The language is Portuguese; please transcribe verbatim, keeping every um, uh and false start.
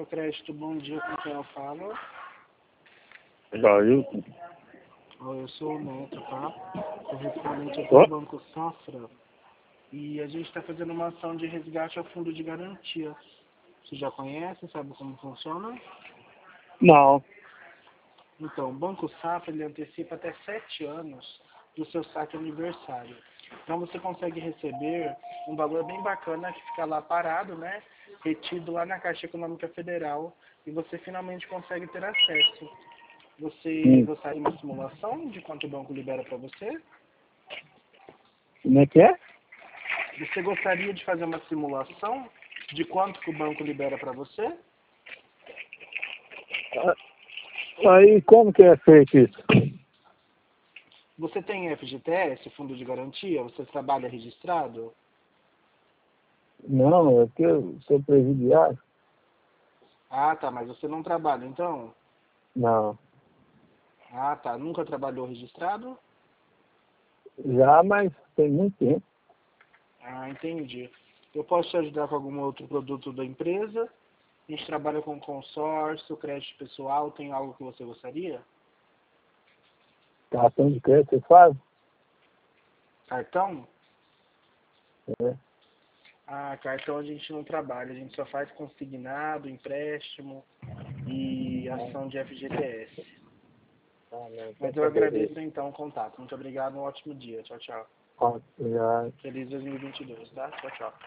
Crédito, bom dia, com quem eu falo? Jailton. Oi, eu sou o Neto, tá? Sou referente aqui Ó. do Banco Safra e a gente está fazendo uma ação de resgate ao fundo de garantia. Você já conhece, sabe como funciona? Não. Então, o Banco Safra ele antecipa até sete anos do seu saque aniversário. Então você consegue receber um valor bem bacana que fica lá parado, né? Retido lá na Caixa Econômica Federal e você finalmente consegue ter acesso. Você Hum. gostaria de uma simulação de quanto o banco libera para você? Como é que é? Você gostaria de fazer uma simulação de quanto que o banco libera para você? Ah, Aí como que é feito isso? Você tem F G T S, Fundo de Garantia? Você trabalha registrado? Não, é que eu sou presidiário. Ah, tá, mas você não trabalha, então? Não. Ah, tá, nunca trabalhou registrado? Já, mas tem muito tempo. Ah, entendi. Eu posso te ajudar com algum outro produto da empresa? A gente trabalha com consórcio, crédito pessoal, tem algo que você gostaria? Cartão de crédito você faz? Cartão? É. Ah, cartão a gente não trabalha, a gente só faz consignado, empréstimo e ação de F G T S. Ah, não, então Mas eu tá beleza. agradeço então o contato. Muito obrigado, um ótimo dia. Tchau, tchau. Ó, já Feliz dois mil e vinte e dois, tá? Tchau, tchau.